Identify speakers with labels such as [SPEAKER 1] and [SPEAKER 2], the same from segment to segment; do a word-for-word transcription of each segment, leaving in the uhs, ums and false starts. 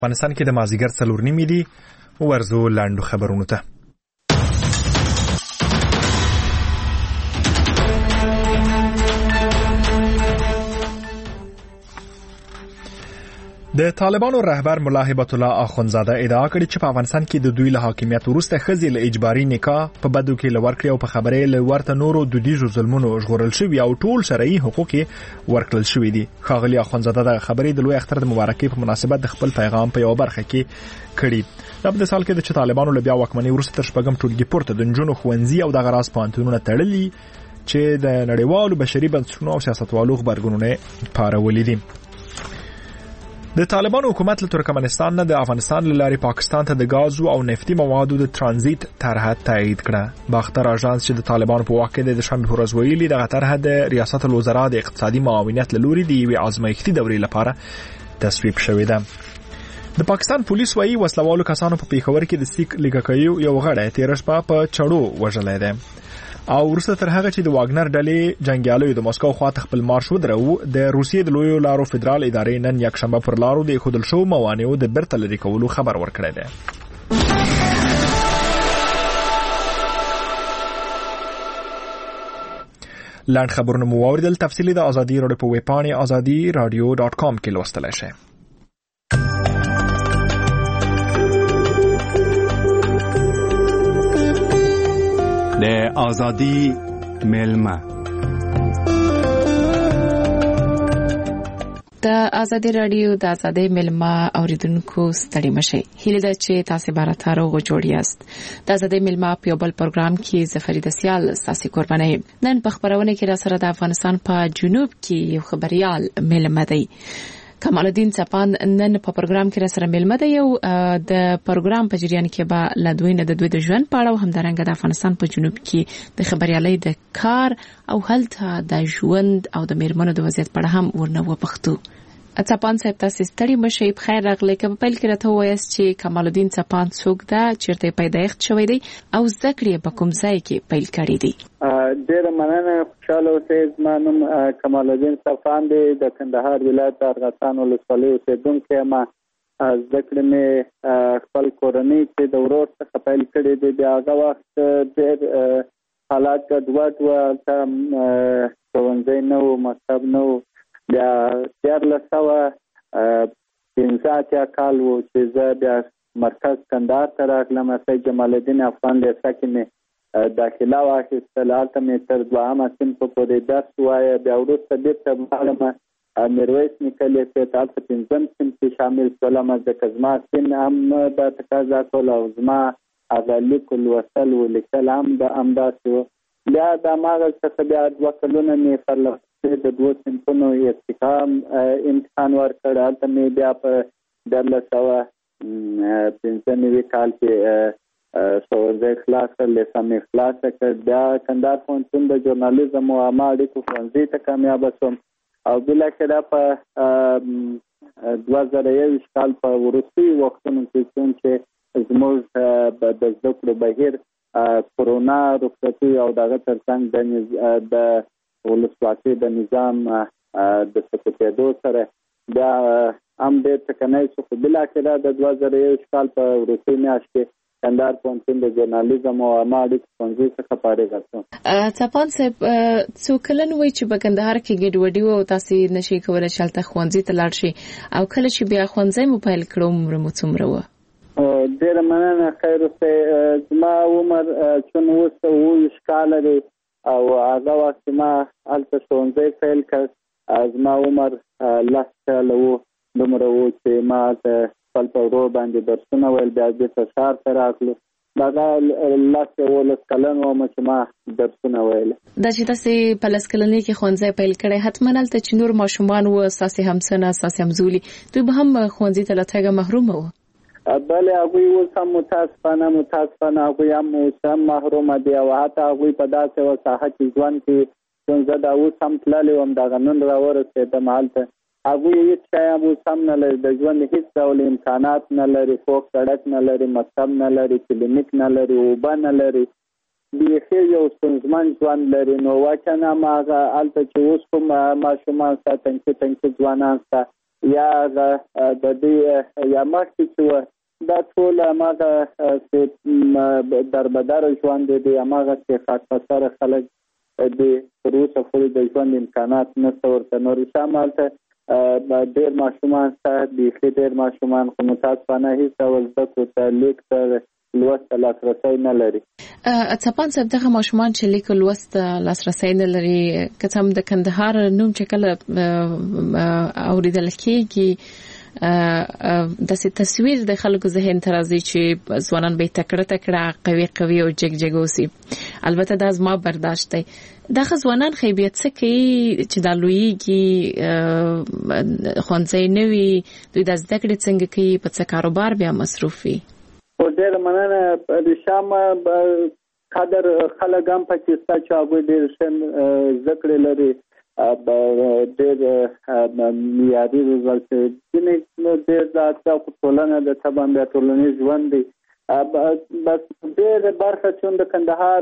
[SPEAKER 1] افغانستان کې د مازیګر څلور نیمې دي. ورځو لاندو خبرونو ته. د طالبانو رهبر ملا هبت الله اخونزاده ادعا کړې چې په افغانستان کې د دوی له حاکمیت وروسته ښځې له اجباري نکاح په بدو کې لورکړې او په خبرې له ورته نورو دودیزو ظلمونو ژغورل شوي او ټول شرعي حقوق ورکړل شوي دي. ښاغلي اخونزاده د خبرې د لوی اختر د مبارکۍ په مناسبت د خپل پیغام په یو برخه کې کړی. دا په سال کې د طالبانو له بیا واکمنۍ وروسته تر شپږم ټولګي پورته د نجونو ښوونځي او د غراس پوهنتونونه تړلي چې د نړیوالو بشري بنسټونو او سیاستوالو غبرګونونه پارولي دي. د طالبانو حکومت له ترکمنستان نه د افغانستان له لارې پاکستان ته د غازو او نفتي موادو د ترانزیت طرحه تایید کړه. باختر اژانس چې د طالبانو په واک کې د شنبه په ورځ ویلي دغه طرحه د ریاست الوزرا د اقتصادي معاونیت له لوري د یوې ازمایښتي دورې لپاره تصویب شوې ده. د پاکستان پولیس وايي وسلوالو کسانو په پیښور کې د سیک لیګکایو یو غړی تیر شپه په چړو وژلی دی او وروسته تر هغه چې د واګنر ډلې جنگیالیو د مسکو خواته خپل مارش ودرو د روسیې د لویو لارو فدرال ادارې نن یک شنبه پر لارو د خودل شو موانعو د بیرته لري کولو خبر ورکړی دی. لاند خبرونه مو واوریدل. تفصیلی د ازادي راډیو په ویب پاڼې ازادي رادیو ډاټ کام کې لوستلی شئ.
[SPEAKER 2] د ازادي ملما
[SPEAKER 3] د ازادي رادیو د ازادي ملما اوریدونکو ستړي مشي. هیله ده چې تاسو به راته روغ جوړ یاست. د ازادي ملما په بل پروګرام کې زفرید سیال ساسي قرباني. نن په خبرونه کې را سره د افغانستان په جنوب کې یو خبريال ملما دی. کمال الدین چپان نن په پروګرام کې را سره ملما دی. یو د پروګرام په جریان کې به لدوی نه د دوی د ژوند په اړه هم درنګ د افغانستان په جنوب کې د خبريالۍ د کار او هلته د ژوند او د میرمنو د وضعیت په اړه هم ورنه وپختو. چپان صاحب تاسو ستړي مشي. په خیر راغلی. که په پیل کې راته وایاست چې کمال الدین چپان څوک ده، چیرته پیدایښت شوی دی او زده کړې په کوم ځای کې پیل کړې دي؟
[SPEAKER 4] ډېره مننه. خوشاله اوسئ. زما نوم کمال الدین چپان دی. د کندهار ولایت د ارغستان ولسوالۍ اوسېدونکی یم. زده کړې مې خپل کورنۍ چې د ورور څخه پیل کړې دي. د هغه وخت ډېر حالات ګډوډ وو. هلته ښوونځی نه و، مکتب نه و. بیا دیارلس سوه پنځه اتیا کال و چې زه بیا مرکز کندهار ته راغلم. سید جمال الدین افغان لیسه کې مې داخله واخیستل. هلته مې تر دوهمه صنفه پورې درس ووایه. بیا وروسته بېرته لاړم میرویس نیکه لیسې ته. هلته پنځم صنف کې شامل شولم ځکه زما سن هم دا تقاضا کول او زما هغه لیک لوستل و لیکل هم همداسې و. بیا د هماغه څخه بیا دوه کلونه مې پرله د دوه صنفونو ارتقا امتحان ورکړ. هلته مې بیا په دیارلس سوه پنځه نوي کال کې ښوونځی خلاص کړ، لیسه مې خلاصه کړ. بیا کندهار پوهنتون د ژورنالیزم او عامه اړیکو ښوونځي ته کامیابه شوم او بالاخره په دوه زره یوویشت کال په وروستیو وختونو کې کوم چې زموږ د زده کړو بهیر کرونا رخصتي او دغه ترڅنګ د ولسواکۍ د نظام د سقوطېدو سره بیا هم ډېر ټکنی شو. خو بالاخره د دوه زره یوویشت کال په وروستۍ میاشت کې کندهار پوهنتون د ژورنالیزم او عامه اړیکو ښوونځي څخه فارغه شوم.
[SPEAKER 3] چپان صاحب څو کلن وایي چې په کندهار کې ګډوډي وه او تاسې نشئ کولی چې هلته ښوونځي ته لاړ شئ او کله چې بیا ښوونځی مو پیل کړ عمر مو څومره وه؟
[SPEAKER 4] ډېره مننه. خیر اوسئ. زما عمر چون اوس اوویشت کاله دی او هغه وخت ما هلته ښوونځی پیل کړ. زما عمر لس کاله و. دومره و چې ما هلته خپل په ورور باندې درسونه ویل. بیا بېرته ښار ته راغلو. دغه لس یولس کلن وم چې ما درسونه ویل.
[SPEAKER 3] دا چې تاسې په لس کلنۍ کې ښوونځی پیل کړی، حتما هلته چې نور ماشومان وو ستاسې همسنه ستاسې همزولي دوی به هم ښوونځي ته له تګه محرومه وو؟
[SPEAKER 4] بله، هغوی اوس هم متاسفانه متاسفانه هغوی هم اوس هم محرومه دي او حتی هغوی په داسې یوه ساحه کې ژوند کوي چې زه دا اوس هم تللی وم دغه نن راورسېدم هلته. هغوی هېڅ شی هم اوس هم نه لري. د ژوند هېڅ ډول امکانات نه لري. خوږ سړک نه لري، مکتب نه لري، کلینیک نه لري، اوبه نه لري. بیخي یو ستونزمن ژوند لري. نو واقعا هم هغه هلته چې اوس کوم ماشومان شته، تنکي تنکي ځوانان شته، یا د دې یا مخکې چې دا ټول هغه چې دربدر ژوند دی هغه چې خاص سره خلک د روسه فوري د ژوند امکانات نشته ورته نور شامل ته ډېر ماشومان ته د ډېر ماشومان کوم متاسفانه هیڅ ډول څه ته لیک ته لوست لاسرسي نه لري.
[SPEAKER 3] څپان صاحب دغه ماشومان چې لیک لوست لاسرسي نه لري که څم د کندهار نوم چې کله اوریدل کېږي د څه تصویر د خلکو ذهن ته راځي چې ځوانان به تکړه تکړه قوي قوي او جګ جګ اوسي. البته دا زما برداشت دی. دغه ځوانان خیبیت څه کوي چې د لویږي خونځي نوي دوی د زده کړې څنګه کوي په څه کاروبار بیا مصروف وي.
[SPEAKER 4] او ډېر مننه د شامه قدر خلک هم پکې ستا چې هغوی ډېر ښه زده کړې لري ډېر معیاري روزل شوي ځینې ډېر د اړتیا خو ټولنه د طبعا بیا ټولنیز ژوند دی بس ډېر برخه چې د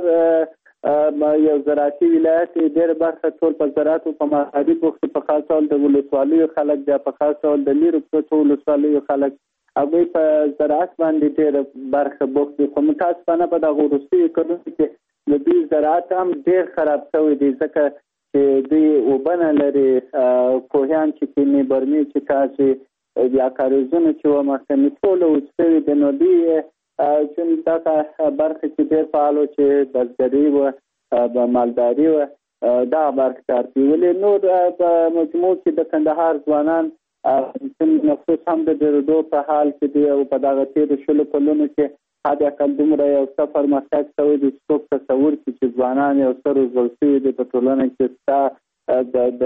[SPEAKER 4] کندهار یو زراعتي ولایت ډېر برخه ټول په زراعت او په معدني بوختو په خاص ډول د ولسوالیو خلک بیا په خاص ډول د لیرو پروتو ولسوالیو خلک هغوی په زراعت باندې ډېر برخه بوخت دي خو متاسفانه په دغه وروستیو کلونو کې د دوی زراعت هم ډېر خراب شوی دی ځکه چې دوی اوبه نه لري کوهیان چې کینې برمې چې کاشي یا کاریزونه چې وه مخکې ټوله وچ شوي دي نو دوی چون دغه برخه کې ډېر فعال و چې بزګري وه مالداري وه دغه برخه کار کوي ولې نور په مجموع کې د کندهار ځوانان نفوس هم د ډېرېدو په حال کې دی او په دغه تېرو شلو کلونو کې حد اقل دومره یو څه پرمختګ شوی دی چې څوک تصور کړي چې ځوانان یو څه روزل شوي دي په ټولنه کې ستا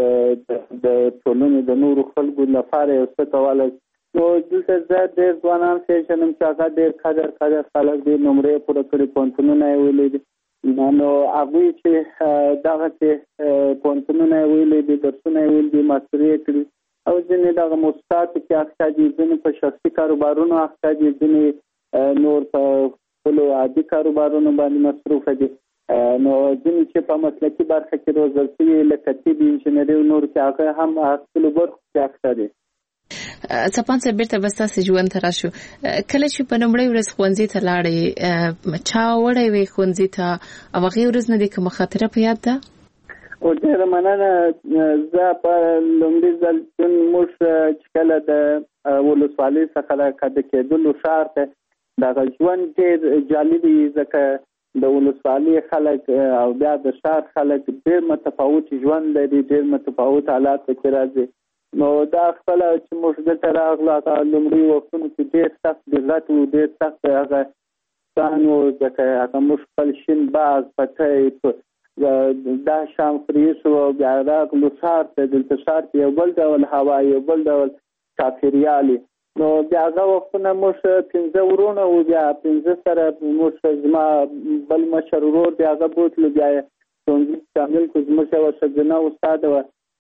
[SPEAKER 4] د ټولنې د نورو خلکو لپاره یو څه کولی نو دلته زه ډېر ځوانان پېژنم چې هغه ډېر قدر قدر خلک دي نمرې پوره کړي پوهنتونونه یې ویلي دي نو هغوی چې دغه چې پوهنتونونه یې ویلي دي درسونه یې ویلي دي ماستري یې کړي او ځینې دغه موسساتو کې اخته دي ځینې په شخصي کاروبارونو اخته دي ځینې نور په خپلو عادي کاروبارونو باندې مصروفه دي نو ځینې چې په مسلکي برخه کې روزل شوي لکه طب انجینري او نور کې هغه هم خپلو برخو کې اخته دي.
[SPEAKER 3] څپان صاحب بیرته به ستاسې ژوند ته راشو. کله چې په لومړۍ ورځ ښوونځي ته لاړې چا وړی وې ښوونځي ته او هغې ورځ نه دې کومه خاطره په یاد ده؟
[SPEAKER 4] او ډېره مننه زه په لومړي ځل چون موږ چې کله د ولسوالۍ څخه د کډه کېدلو ښار ته دغه ژوند ډېر جالب وي ځکه د ولسوالۍ خلک او بیا د ښار خلک ډېر متفاوت ژوند لري ډېر متفاوت حالات پکې راځي نو دا خپله چې موږ دلته راغلو هغه لومړي وختونو کې ډېر سخت دقت و ډېر سخت هغه ستان و ځکه هغه موږ خپل شین باغ پټی دا شام فریش و بیا راغلو ښار ته دلته ښار کې یو بل ډول هوا یو بل ډول چاپېریال نو بیا هغه وختونه موږ پنځه ورونه وو بیا پنځه سره موږ زما بل مشر ورور دی هغه بوتلو بیا یې ښوونځي شامل کړو زموږ یوه ښځینه استاده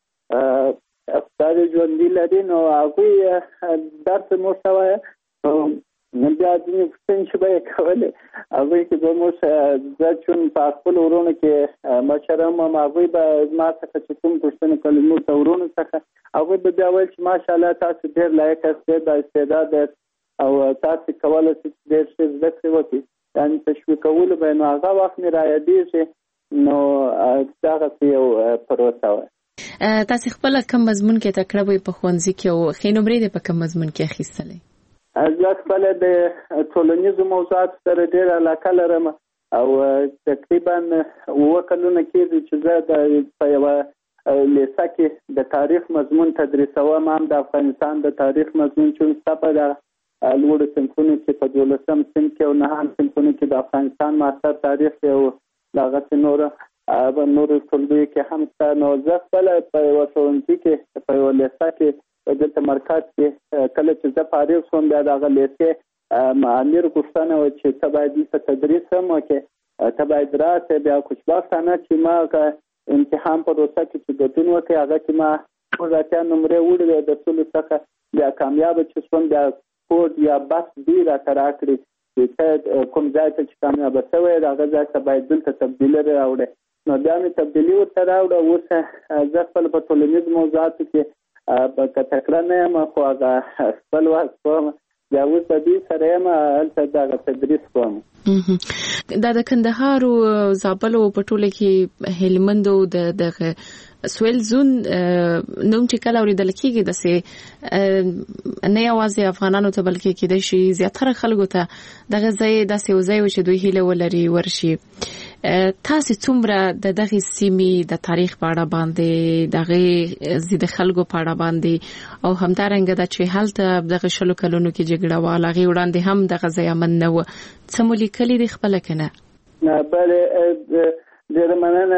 [SPEAKER 4] وه استاد ژوندي لري نو هغوی درس موږ ته وایه نو بیا ځینې پوښتنې چې به یې کولې هغوی کې به موږ زه چون په خپلو ورونو کې مشر هم هم هغوی به زما څخه چې کوم پوښتنې کولې موږ ته ورونو څخه هغوی به بیا ویل چې ماشاءالله تاسو ډېر لایق یاست ډېر با استعداد یاست او تاسو کولی شئ چې ډېر ښه زده کړې وکړئ یعنې تشویقولو به یې نو هغه وخت مې رایادېږي نو دغسې یو پروسه وه.
[SPEAKER 3] تاسو خپله کوم مضمون کې تکړه وئ په ښوونځي کې او ښې نمرې دې په کوم مضمون کې اخیستلی؟
[SPEAKER 4] زه خپله د ټولنیزو موضوعاتو سره ډېره علاقه لرم او تقریبا اووه کلونه کېږي چې زه د په یوه لیسه کې د تاریخ مضمون تدریسوم هم د افغانستان د تاریخ مضمون چې ستا په د لوړو صنفونو کې په دولسم صنف کې او نهم صنفونو کې د افغانستان معاصر تاریخ او دغسې نور په نورو ټولګیو کې هم شته نو زه خپله په یوه ښوونځي کې په یوه لیسه کې دلته مرکز کې کله چې زه فارغ شوم بیا د هغه لیسې امیر غوښتنه وه چې ته باید دلته تدریس هم وکړې ته باید راسې بیا خوشبختانه چې ما هغه امتحان په روسه کې چې ګډون وکړې هغه کې ما شپږ اتیا نمرې وړې د ټولو څخه بیا کامیابه چې شوم بیا کوډ یا بس بي راته راکړي چې ته کوم ځای ته چې کامیابه شوی د هغه ځای ته باید دلته تبدیلي راوړې نو بیا مې تبدیلي ورته راوړه اوس زه خپله په ټولنیزو موضوعاتو کې په تکړه نه یم خو هغه خپل وخت کوم بیا اوس په دې سره یم هلته دغه تدریس کوم.
[SPEAKER 3] دا د کندهار او زابل په ټوله کې هلمند او د سویل زون نوم چې کله اوریدل کېږي د سه نه یوازې افغانانو ته بلکې کې د شي زیاتره خلکو ته دغه ځای د سیوځای و چې دوی هیله ولري ورشي. تاسو څومره د دغه سیمې د تاریخ په اړه باندې دغه زید خلکو په اړه باندې او همدارنګه د چې حالت دغه شلو کلونو کې جګړه واله غي وړاندې هم دغه ځای امن نه و څمولي کلی د خپل کنه
[SPEAKER 4] نه بل ډېر مننه.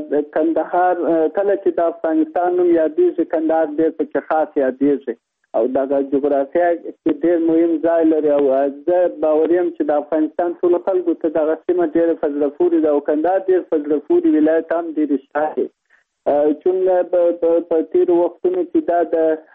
[SPEAKER 4] کندهار کله چې د افغانستان نوم یادېږي کندهار ډېر پکې خاص یادېږي او دغه جغرافیه کې ډېر مهم ځای لري او زه باور یم چې د افغانستان ټول خلکو ته دغه سیمه ډېره په زړه پورې ده او کندهار ډېر په زړه پورې ولایت هم ډېر شته چون په تېرو وختونو کې دا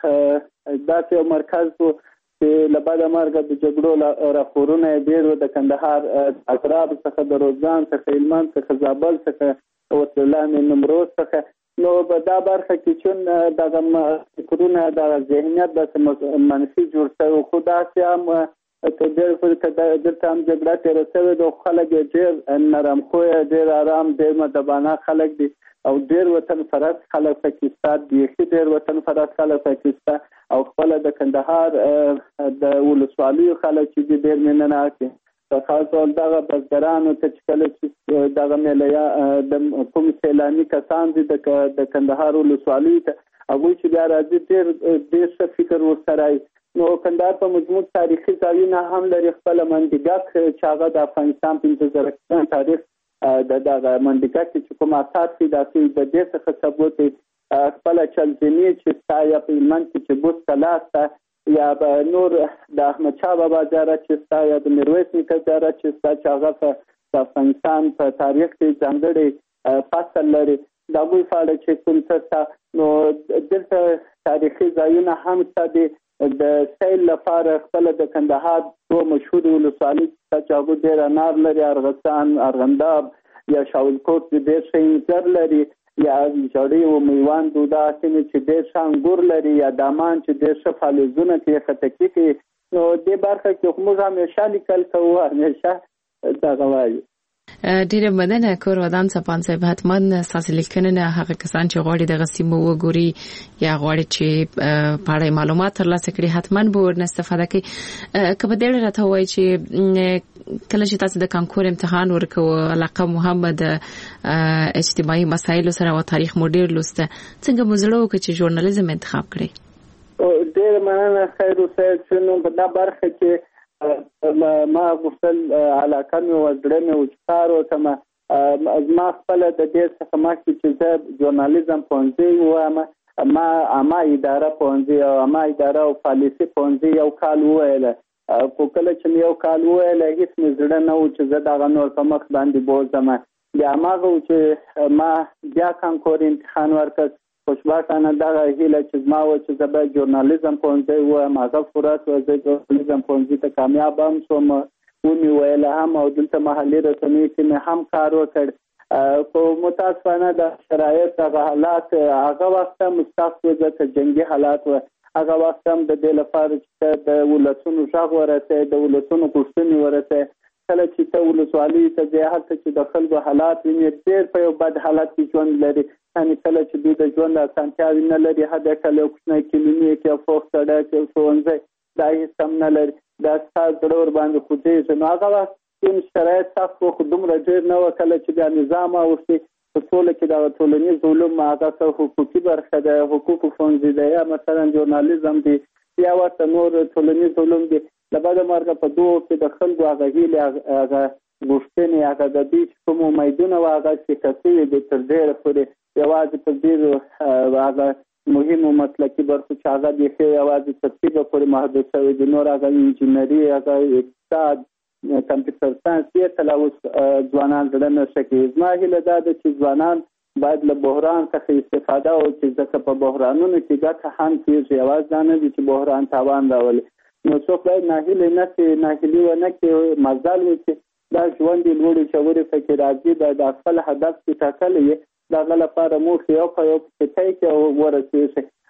[SPEAKER 4] د داسې یو مرکز و چې له بعد مرګه د جګړو راپورونه ډېر د کندهار اطراف څخه د روزګان څخه هلمند څخه زابل څخه وسلان نمروز څخه نو په دا برخه کې چون دغه فکرونه د ذهنیت د منفي جوړ شوی خو داسې هم ته ډېر دلته هم جګړه تېره شوې ده خلک یې ډېر نرم خویه ډېر ارام ډېر مدبانه خلک دي او ډېر وطن پرست خلک پکې شته بیخي ډېر وطن پرست خلک پکې شته او خپل د کندهار د ولسوالیو خلک چې ډېر مینه ناک دي په خاص ډول دغه بزګرانو ته چې کله چې دغه میله د کوم سیلاني کسان دي د کندهار ولسوالۍ ته هغوی چې بیا راځي ډېر ډېر ښه فکر ورسره نو کندهار په مجموع تاریخي ځایونه هم لري خپل منډیګک چې هغه د افغانستان پنځه زره کلن تاریخ د دغه منډیګک چې کوم اثار دي داسې د دې څخه ثبوت خپل چلزنی چې ستا یا په هلمند کې چې بوس کلاس ته یا به نور د احمد شاه بابا زیارت چې ستا یا د میرویس نیکه زیارت چې ستا چې هغه په افغانستان په تاریخ کې ځانګړی فصل لري د هغوی په اړه چې کوم څه شته نو دلته تاریخي ځایونه هم شته دي د سیل لپاره خپل د کندهار دوه مشهور ولسوالۍ چې هغوی ډېر انار لري ارغستان ارغنداب یا شاولکوټ ډېر ښه انځر لري یا جړې او میوند دا سیمې چې ډېر ښه انګور لري یا دامان چې ډېر ښه فلزونه کوي خټکي کوي نو دې برخه کې موږ همیشه لیکل کوو همیشه دغه وایو.
[SPEAKER 3] ډیره مننه کور ودان صفان صاحب حتما ساسي لیکنه هغه کسان چې غواړي د غسیمو وګوري یا غواړي چې پاره معلومات ترلاسه کړي حتما به ورنه استفاده کوي. کله دې راته وایي چې کله چې تاسو د کانکور امتحان ورکوو علاقه محمد اجتماعي مسایل سره او تاریخ مو ډیر لسته څنګه مزړو کې چې ژورنالیزم انتخاب کړی؟
[SPEAKER 4] ډیر مننه خیر اوسه چې نو په دا برخه کې ما غوښتل علاقه مې وزړه مې وچکار وکړم زما خپله د دې څخه مخکې چې زه ژورنالیزم پوهنځی ووایم ما عامه اداره پوهنځی او عامه اداره او پالیسي پوهنځی یو کال وویله خو کله چې مې یو کال وویله هېڅ مې زړه نه و چې زه دغه نور په مخ باندې بوځم بیا هماغه و چې ما بیا کانکور امتحان ورکړ خوشبختانه دغه هیله چې زما و چې زه باید ژورنالیزم پوهنځی ووایم هغه پوره شوه زه ژورنالیزم پوهنځي ته کامیاب هم شوم ومې ویله هم او دلته محلي رسنیو کې مې هم کار وکړ خو متاسفانه د شرایط دغه حالات هغه وخت هم سخت و ځکه جنګي حالات و هغه وخت هم د دې لپاره چې د ولسونو غږ ورسوي د ولسونو غوښتنې ورسوي کله چې ته ولسوالۍ ته ځې هلته چې د خلکو حالات وینې ډېر په یو بد حالت کې ژوند لري یعنې کله چې دوی د ژوند اسانتیاوې نه لري حد کله یو کوچنی کلینیک یا فوق سړک یو ښوونځی دا هېڅ هم نه لري دا ستا زړه ورباندې خوځېږي نو هغه وخت کې شرایط سخت وو خو دومره ډېر نه وه کله چې بیا نظام اوښتې په ټوله کې دغه ټولنیز علوم هغه څه حقوقي برخه ده حقوقو ښوونځي ده یا مثلا ژورنالیزم دی یا ورته نور ټولنیز علوم دي له بعده مرګه په دوو کې د خلکو هغه هیلې هغه غوښتنې هغه د دوی چې کوم امیدونه وه هغه سیکه شوي دي تر ډېره پورې یوازې په ډېرو هغه مهمو مسلکي برخو چې هغه بیخي یوازې تر طبه پورې محدود شوي دي نور هغه انجینري هغه اقتصاد کمپیوټر ساینس یې تل اوس ځوانان زړه نه ښه کوي زما هیله دا ده چې ځوانان باید له بحران څخه استفاده وکړي ځکه په بحرانونو کې ګټه هم کېږي یوازې دا نه دي چې بحران تاوان راولي نو څوک باید ناهیلي نه شي ناهیلي ونه کړي مزل وکړي دا ژوند یې لوړې ژورې پکې راځي باید خپل هدف چې ټاکلی یې د هغه لپاره موخې یو په یو پکې طی کړي او ورسېږي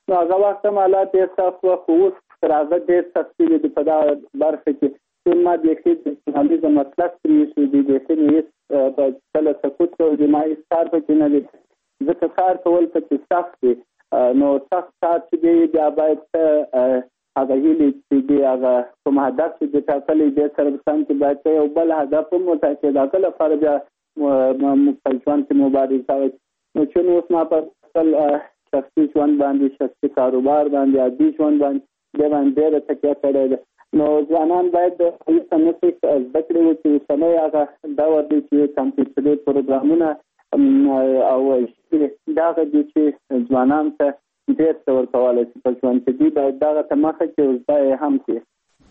[SPEAKER 4] نو هغه وخت حالات ډېر سخت وو، خو اوس تر هغه ډېر سختي دي په دا برخه کې چې ما بیخي د ژورنالیزم مسلک پرېښی دی، بیخي مې هېڅ په کله سکوت کوو دي، ما هېڅ کار پکې نه دی، ځکه کار کول پکې سخت دی. نو سخت کار چې دی بیا باید هغه هیلې چې دی هغه کوم هدف چې دی ټاکلی دی سره په سم کې باید یو بل هدف هم وټاکي، د هغه لپاره بیا موږ په ژوند کې مبارزه وکړو. نو چې نو اوس ما په خپل شخصي ژوند باندې، شخصي کاروبار باندې، عادي ژوند باندې دې باندې ډېره تکیه کړې ده. نو ځوانان باید د هیڅ نسي زده کړې وکړي، اوسنی هغه دور دی چې کمپیوټري پروګرامونه او دا هغه دي چې ځوانان ته ډېر څه ورکولی شي په ژوند کې، دوی باید دغه ته مخه کړي او زده یې هم کړي.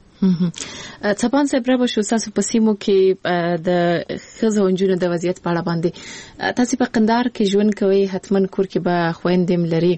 [SPEAKER 3] څپان صاحب را بشو تاسو په سیمو کې د ښځو او نجونو د وضعیت په اړه باندې تاسو په قندار کې ژوند کوئ، حتمن کور کې به خويندې لري،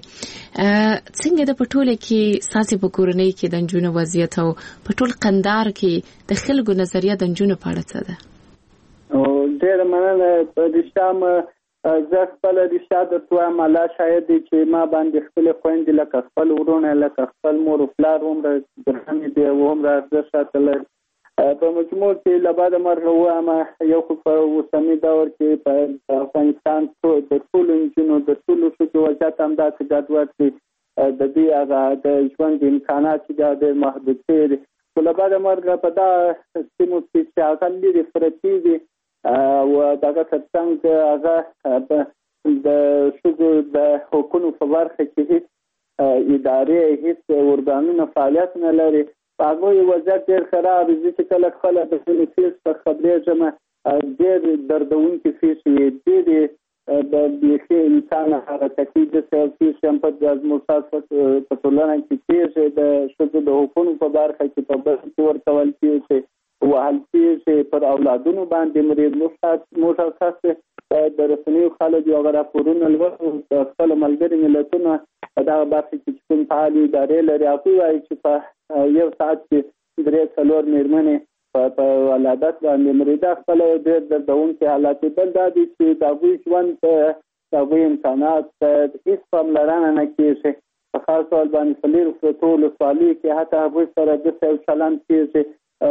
[SPEAKER 3] څنګه د پټوله کې تاسو په کورنۍ کې د نجونو وضعیت او پټول قندار کې د خلکو نظریه د نجونو په اړه څه ده؟
[SPEAKER 4] او ډېر مننه. په رښتیا زه خپل رښتیا درته وایم، الله شاهد دی چې ما باندې خپلې خویندې لکه خپل ورونه لکه خپل مور و پلار هومره ګرانې دي او هومره ارزښت راته لري. په مجموع کې له بعده مرګه ووایم، یو خو په اوسني دور کې په افغانستان د ټولو نجونو د ټولو ښځو وضعیت همداسې ګډوډ دی، د دوی هغه د ژوند امکانات چې دا ډېر محدود شوي دي. خو له بعده مرګه په دا سیمو کې چې هغه لرې پرتې دي او دغه ترڅنګ هغه د ښځو د حقونو په برخه کې هیڅ ادارې هیڅ ارګانونه فعالیت نه لري. په هغوی وضعیت ډېر خراب دی. زه چې کله خپله د خپلې فیس څخه خبرېږم ډېر دردونکي فیس وي، ډېرې د بیخي انسان حرکتي داسې فیس هم په زموږ ساس په ټولنه کې کېږي، د ښځو د حقونو په برخه کې په بل کې ورکول کېږي، وهل کېږي، پر اولادونو باندې مرید موږ اساس د رسنیو خلک یو هغه راپورونه لولو، د خپلو ملګري ملتونه په دغه برخه کې چې کوم فعالې ادارې لري هغوی وایي چې په یو ساعت کې درې څلور مېرمنې په ولادت باندې مریده. خپله ډېر دردونکي حالات بل دا دي چې د هغوی ژوند ته د هغوی امکانات ته هېڅ پاملرنه نه کېږي. په خاص ډول باندې په لیرو پرتو ولسوالیو کې حتی هغوی سره داسې یو چلند کېږي،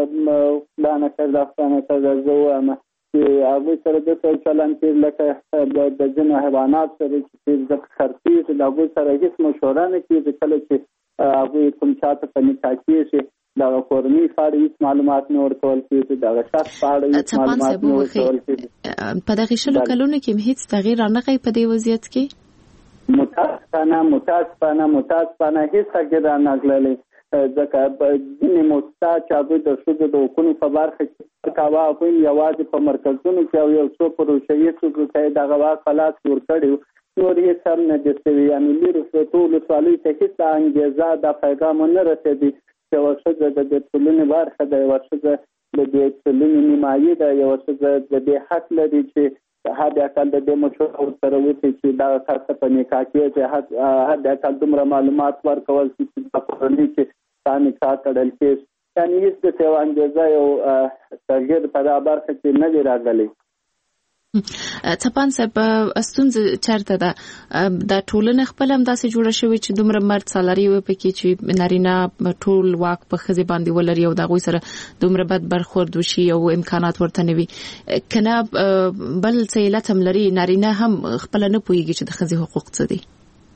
[SPEAKER 4] فلانه کرده فلانه کرده، زه وایم چې هغوی سره داسې یو چلند کېږي لکه د ځینو حیوانات سره چې د خرڅېږي، د هغوی سره هېڅ مشوره نه کېږي. کله چې هغوی کوم چاته په نکاح کېږي دغه کورنۍ په اړه هېڅ معلومات نه ورکول کېږي، دغه شخص په اړه هېڅ معلومات نه ورکول کېږي.
[SPEAKER 3] په دغه شلو کلونو کې هېڅ تغییر رانغی په دې وضعیت کې؟
[SPEAKER 4] متاسفانه متاسفانه متاسفانه هېڅ تغییر رانغلی، ځکه ځینې موسسات چې هغوی د ښځو د حقونو په برخه کې کاوه هغوی یوازې په مرکزونو کې او یو څو پروژوي ښځو ته یې دغه واک په لاس کې ورکړی و، نور هېڅ هم نه دي شوي. یعنې لیرې پرتو ولسوالیو ته هېڅ انګېزه دا پیغام ونه رسېدی چې یوه ښځه د دې ټولنې برخه ده، یوه ښځه د دې ټولنې نیمایي ده، یوه ښځه د دې حق لري چې حد اقل د دې مشوره ورسره وشي چې دغه کس ته په نکاح کېږي، حد اقل دومره معلومات ورکول شي چې په کورنۍ کې تا نکاح تړل کېږي. یعنې هېڅ داسې یوه انګېزه یو تغییر په دغه برخه کې نه دی راغلی.
[SPEAKER 3] څپان صاحب ستونزه چېرته ده؟ دا ټولنه خپل همداسې جوړه شوې چې دومره مرد سالاري وي پکې چې نارینه ټول واک په ښځې باندې ولري او د هغوی سره دومره بد برخورد وشي او امکانات ورته نه وي، که نه بل څه علت هم لري، نارینه هم خپله نه پوهېږي چې د ښځې حقوق څه دي؟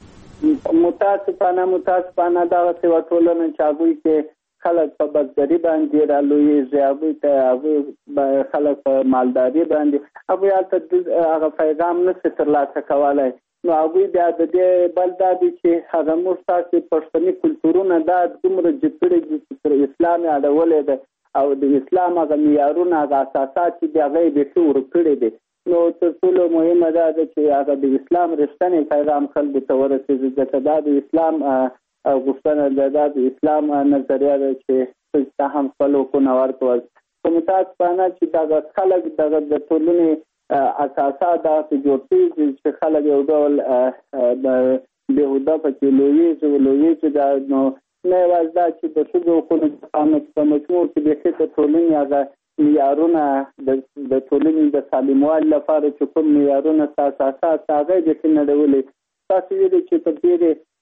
[SPEAKER 4] متاسفانه متاسفانه دغسې یوه ټولنه چې هغوی کې خلک په بزګري باندې رالویېږي، هغوی ته هغوی خلک په مالداري باندې، هغوی هلته هغه پیغام نشي ترلاسه کولی. نو هغوی بیا د دې بل دا دي چې هغه موږ تاسې پښتني کلتورونه دا دومره جګ کړي دي چې پر اسلام یې اړولی ده او د اسلام هغه معیارونه هغه اساسات چې دي هغه یې بیخي ورک کړي دي. نو تر ټولو مهمه دا ده چې هغه د اسلام رښتینی پیغام خلکو ته ورسېږي، ځکه دا د اسلام غوښتنه ده، دا د اسلام نظریه ده چې ښځې ته هم خپل حقونه ورکول. خو متاسفانه چې دغه خلک دغه د ټولنې اساسات دغسې جوړ شوي دي چې خلک یو ډول بېهوده پکې لویېږي لویېږي نو نه یوازې دا چې د ښځو حقونو په مجموع کې بیخي د ټولنې هغه معیارونه د ټولنې د سالموالي لپاره چې کوم معیارونه اساسات هغه یې بیخي نړولي. تاسو ویلي چې په ډېرې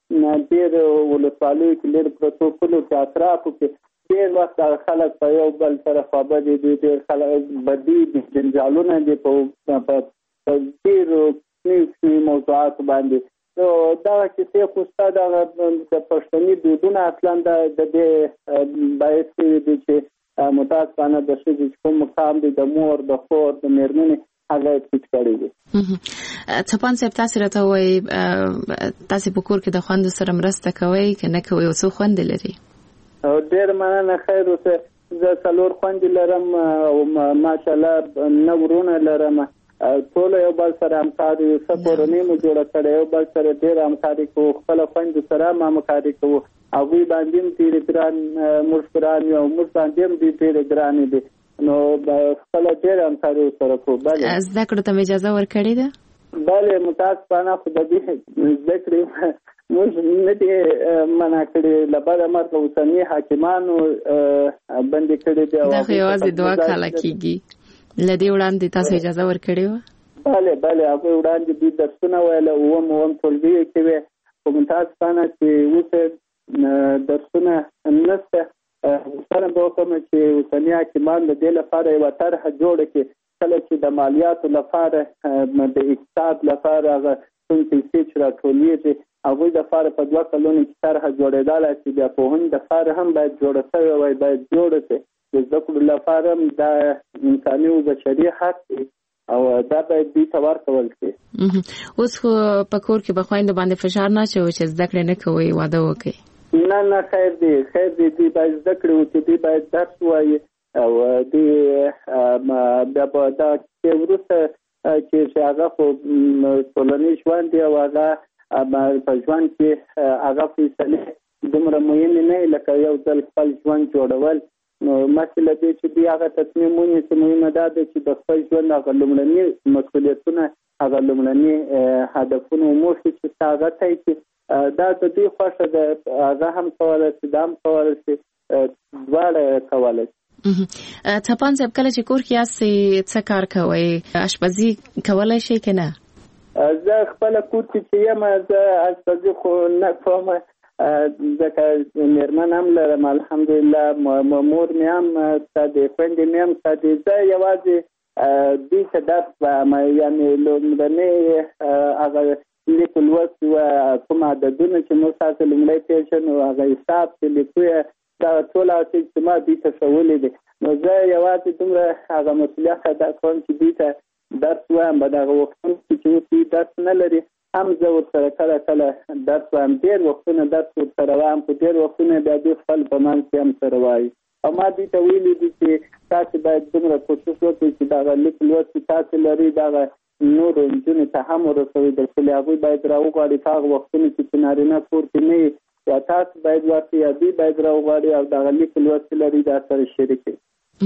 [SPEAKER 4] ډېر ولسوالیو کې ډېر پروتو کلو کې اطرافو کې ډېر وخت خلک په یو بل سره خوابدي دي، ډېر خلک بدي دي، جنجالونه دي په ډېرو نوي موضوعاتو باندې. نو دا کیسې خو ستا د پښتني دودونه اصلا د دې باعث کړي دي چې متاسفانه د ښځې چې کوم مقام دی د مور د خور د مېرمنې هغه ټیټ کړی دی.
[SPEAKER 3] څپان صاحب تاسو راته وایي تاسو په کور کې د خویندو سره مرسته کوئ که نه کوئ او څو خویندې لري؟
[SPEAKER 4] ډېر مننه. خیر اوسه، زه څلور خویندې لرم او ماشاءالله نه ورونه لرم. ټول یو بل سره همکاري، ښه کورنۍ مو جوړه کړې، یو بل سره ډېر همکاري کوو، خپله خویندو سره هم همکاري کوو. هغوی باندې هم ډېرې ګران موږ ګران یو، موږ باندې هم دوی ډېرې ګرانې دي. نو خپله ډېره همکاري ورسره کوو. بله،
[SPEAKER 3] زده کړو ته مې اجازه ورکړې ده؟
[SPEAKER 4] بله، متاسفانه خو د دې زده کړې موږ نه دي منع کړې، له بده مرغه اوسني حاکمانو بندې کړې دي.
[SPEAKER 3] دا خو یوازې دوه کاله کېږي. له دې وړاندې تاسو اجازه ورکړې وه؟
[SPEAKER 4] بله بله، هغوی وړاندې دوی درسونه ویله، اووم اووم ټولګیو کې وې، خو متاسفانه چې اوس درسونه نشته. غوښتنه به وکړم چې اوسني حاکمان د دې لپاره یوه طرحه جوړه کړي، کله چې د مالیاتو لپاره د اقتصاد لپاره هغه کوم پیسې چې راټولېږي هغوی دپاره په دوه کلونو کې طرحه جوړېدله چې بیا پوهنې دپاره هم باید جوړه شوې وای، باید جوړه شي. د زده کړو لپاره هم دا انساني او بشري حق دی او دا باید دوی ته ورکول شي.
[SPEAKER 3] اوس خو په کور کې به خویندو باندې فشار نه اچوي چې زده کړې نه کوئ، واده وکړئ؟
[SPEAKER 4] نه نه، خیر دی خیر دی، دوی باید زده کړې وکړي، دوی باید درس ووایي او دوی بیا به دا کیسې وروسته چې هغه خو ټولنیز ژوند دی او هغه په ژوند کې هغه فیصلې دومره مهمې نه وي لکه یو ځل خپل ژوند جوړول. نو مسله دی چې دوی هغه تصمیم ونیسي، مهمه دا ده چې د خپل ژوند هغه لومړني مسؤلیتونه، هغه لومړني هدفونه او موخې چې ستا هغه طی کړي، دا د دوی خوښه ده، هغه هم کولی شي، دا هم کولی شي، دواړه کولی شي.
[SPEAKER 3] څپان صاحب، کله چې کور کې یاستئ څه کار کوئ؟ اشپزي کولی شئ که نه؟
[SPEAKER 4] زه خپله کور کې چې یم زه اشپزي خو نه کوم، ځکه مېرمن هم لرم الحمدلله، مور مې هم شته دي، خویندې مې هم شته دي. زه یوازې دوی ته درس وایم، یعنې لومړنۍ هغه لیک لوست و کوم عددونه چې موږ تاسو لومړی پېژنو، هغه حساب چې لیکو یې، دا ټول هغه څه چې ما دوی ته ښوولي دي. نو زه یوازې دومره هغه مسؤلیت ادا کوم چې دوی ته درس وایم. په دغه وختونو کې چې اوس دوی درس نه لري هم زه ورسره کله کله درس وایم، ډېر وختونه درس ورسره وایم، په ډېر وختونه بیا دوی خپل په منځ کې هم سره وایي. او ما دوی ته ویلي دي چې تاسې باید دومره کوشش وکړئ چې دغه لیک لوست چې تاسې لرئ دغه نورو نجونو ته هم ورسوئ، درڅلې هغوی باید راوغواړي په هغه وختونو کې چې نارینه کور کې نه وي، یا تاسو باید ورته یا دوی باید راوغواړي او دغه لیک لوست چې لري دا سره شریک کړي.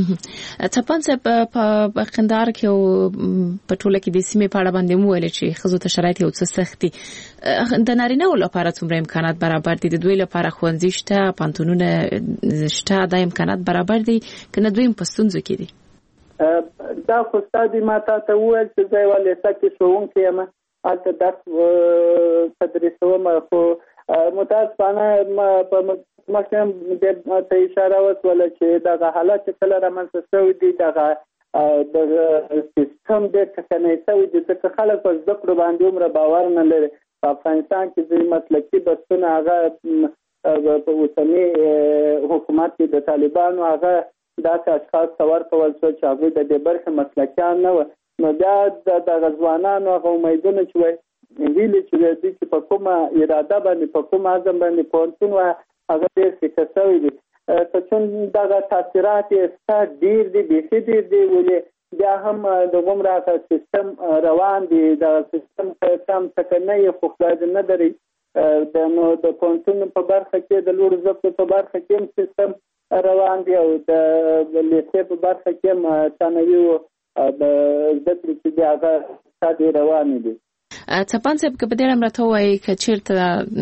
[SPEAKER 3] څپان صاحب، په قندهار کې او په ټوله کې د سیمې په اړه باندې مو ویل چې ښځو ته شرایط یو څه سخت دي. د نارینه‌و لپاره څومره امکانات برابر دي؟ د دوی لپاره ښوونځي شته، پوهنتونونه شته، دا امکانات برابر دي که نه دوی په ستونزو کې دي؟
[SPEAKER 4] دا خو ستا دي، ما تا ته وویل چې زه یوه لیسه کې ښوونکی یم، هلته درس تدریسوم، خو متاسفانه په مخکې هم ته اشاره وشوله چې دغه حالات چې کله رامنځته شوي دي دغه دغه سیستم ډېر ټکنی شوی دی، ځکه خلک په زده کړو باندې عمره باور نه لري. په افغانستان کې ځینې مسلکي بحثونه هغه په اوسني حکومت کې د طالبانو هغه داسې اشخاص ته ورکول شو چې هغوی د دې برخې مسلکیان نه وو. نو بیا د دغه ځوانانو هغه امیدونه چې وایي هیلې چې دوی چې په کومه اراده باندې په کوم عزم باندې پوهنتون وایي هغه ډېر فکر شوی دي، که چون دغه تاثیرات یې ستا ډېر دي، بیخي ډېر دي، ولې بیا هم د غومره هغه سیستم روان دی، دغه سیستم کم ټکنی خو خدای دې نه دري. نو د پوهنتون په برخه کې د لوړو زده کړو په برخه کې هم سیستم روان دی او د لیسې په برخه کې هم ثانوي د زده کړې چې دي هغه ستا ډېر روانې دي.
[SPEAKER 3] څپان صاحب، که په دې اړه راته ووایي که چېرته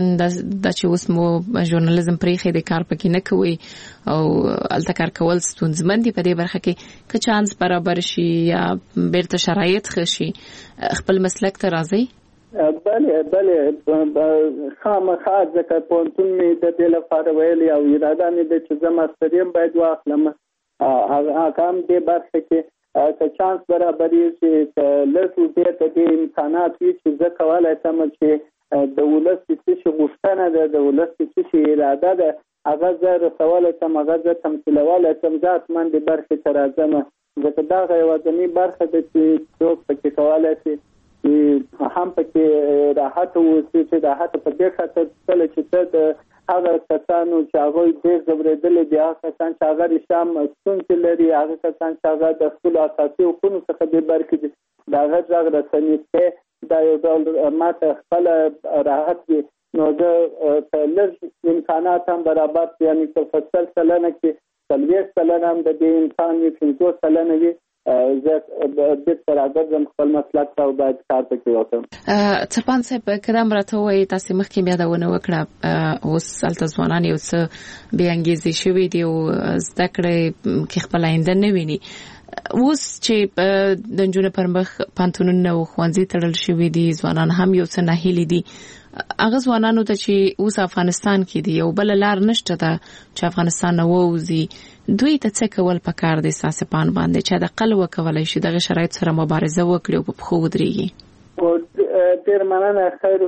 [SPEAKER 3] دا چې اوس مو ژورنالیزم پرېښی دی، کار پکې نه کوئ او هلته کار کول ستونزمن دي په دې برخه کې، که چانس برابر شي یا بیرته شرایط ښه شي خپل مسلک ته راځئ؟
[SPEAKER 4] بله بله خامخا ځکه پوهنتون مې د دې لپاره ویلي او اراده مې ده چې زه ماسټریم باید واخلم. هغه هم دې برخه کې که چانس برابري چې لږ ډېر د دې امکانات وي چې زه کولی شم چې د ولس څه شي غوښتنه ده، د ولس څه شي اراده ده، هغه زه رسولی شم، هغه زه تمثیلولی شم. زه حتما دې برخې ته راځم ځکه دغه یوازینۍ برخه ده چې څوک پکې کولی شي هم پکې راحت اوسي، چې راحت په دې خاطر کله چې ته د هغه کسانو چې هغوی ډېر ځورېدلي دي، هغه کسان چې هغه رښتیا ستونزې لري، هغه کسان چې هغه د خپلو اساسي حقونو څخه بې برخې دي، د هغه غږ رسني کې دا یو ډول ماته خپله راحت وي. نو زه که لږ امکانات هم برابر شي، یعنې که په سل سلنه کې څلوېښت سلنه هم د دې امکان وي، پنځوس سلنه وي، زه بیرته راګرځم خپل مسلک ته او باید کار پکې وکړم.
[SPEAKER 3] څپان صاحب که دا هم راته ووایي تاسې مخکې مې یادونه وکړه اوس هلته ځوانان یو څه بې انګېزې شوي دي او زده کړې کې خپل آینده نه ویني. اوس چې د نجونو پر مخ پوهنتونونه او ښوونځي تړل شوي دي، ځوانان هم یو څه ناهیلي دي. هغه ځوانانو ته چې اوس افغانستان کې دي یو بله لار نشته ده چې افغانستان نه ووځي، دوی ته څه کول پکار دي ستاسې په اند باندې چې حداقل وکولی شي دغه شرایطو سره مبارزه وکړي او په پښو ودرېږي؟
[SPEAKER 4] ډېر مننه. خیر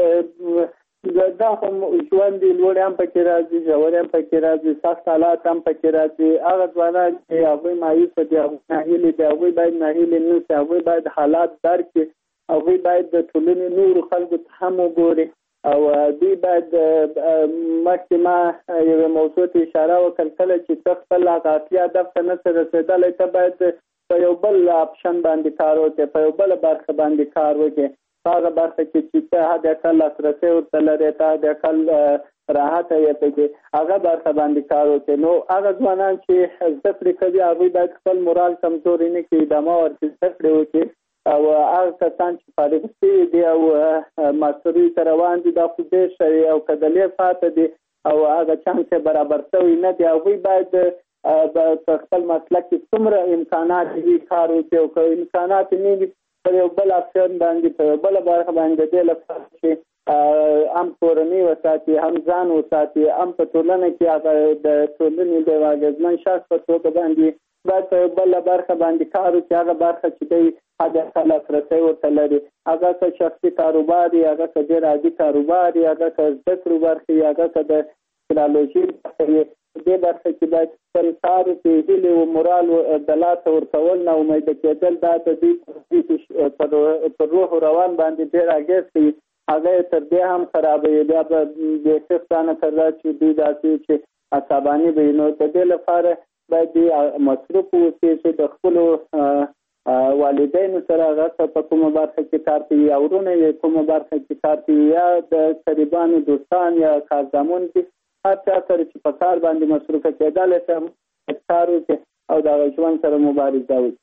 [SPEAKER 4] اوسئ. دا هم ژوند دی، لوړې هم پکې راځي، ژورې هم پکې راځي، سخت حالات هم پکې راځي. هغه ځوانان چې هغوی مایوسه دي، هغوی ناهیلي دي، هغوی باید ناهیلي نه شي، هغوی باید حالات درک کړي، هغوی باید د ټولنې نورو خلکو ته هم وګوري او دوی باید مخکې ما یوې موضوع ته اشاره وکړل، کله چې ته خپل هغه اصلي هدف ته نشې رسېدلی، ته باید په یو بل اپشن باندې کار وکړې، په یو بله برخه باندې کار وکړې، په هغه برخه کې چې ته حداقل لاسرسی ورته لرې، ته حداقل راحته یې پکې، هغه برخه باندې کار وکړې. نو هغه ځوانان چې زده کړې کوي هغوی باید خپل مورال کمزوري نه کړي، ادامه ورکړي، زده کړې وکړي. او هغه کسان چې فارغ شوي دي او ماسټرۍ ته روان دي دا خو ډېر شوي، او که د لې پاته دي او هغه چانس یې برابر شوی نه دی، هغوی باید په خپل مسلک کې څومره امکانات وي کار وکړي، او که امکانات نه وي په یو بل اپشن باندې، په یو بله برخه باندې د دې لپاره چې هم کورنۍ وساتي، هم ځان وساتي، هم په ټولنه کې هغه د ټولنې د یو اغېزمن شخص په توګه باندې باید په بله برخه باندې کار وکړي. هغه برخه چې دی حداقل لاسرسی ورته لري، هغه که شخصي کاروبار وي، هغه که ډېر عادي کاروبار وي، هغه که زده کړو برخې وي، هغه که د ټکنالوژي برخه وي، دې برخه کې باید خپل کار وکړي. هیلې او مورال د لاسه ورکول، نه امیده کېدل، دا د دوی پر روح او روان باندې ډېر اغېز کوي، هغه یې تر دې هم خرابوي. بیا به بیخي ستانه تر دا چې دوی داسې چې عصباني وي. نو د دې لپاره باید دوی مصروف اوسي چې د خپلو والدینو سره هغه په کومه برخه کې کار کوي، یا ورونه یې کومه برخه کې کار کوي، یا د قریبانو دوستان یا کارزمون دي، هر چا سره چې په کار باندې مصروفه کېدلی شي کار وکړي او د هغه ژوند سره مبارزه وکړي.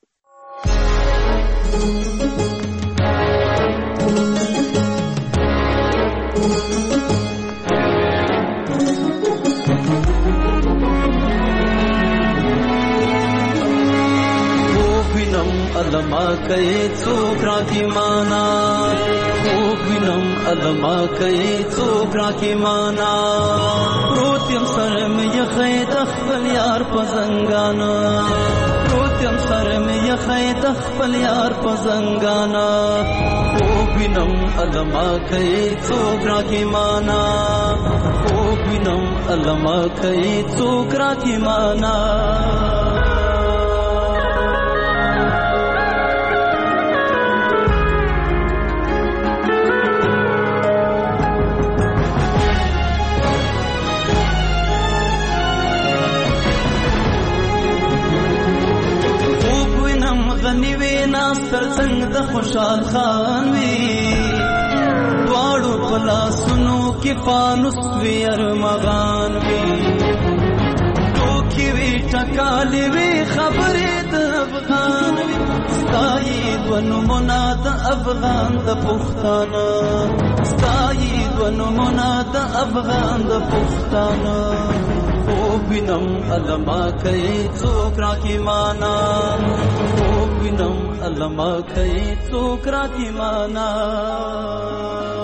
[SPEAKER 5] علما کئی څوکرا کی مانا خوب وینم علما کئی څوکرا کی مانا روتیم سر میں یخی دخل یار پزنگانا روتیم سر میں یخی دخل یار پزنگانا خوب وینم علما کئی څوکرا کی مانا خوب وینم علما کئی څوکرا کی مانا نیوی ناستر څنګ د خوشحال خان وی دواړو پلاسونو کې فانوس وی ارمغان وی ټوکی وی ټکالې وی خبرې د افغان وی ستایي ونو مناد افغان د پښتانه ستایي ونو مناد افغان د پښتانه خوب وینم علما کوي څوک را کی معنا خوب وینم علما کوي څوک راتی معنا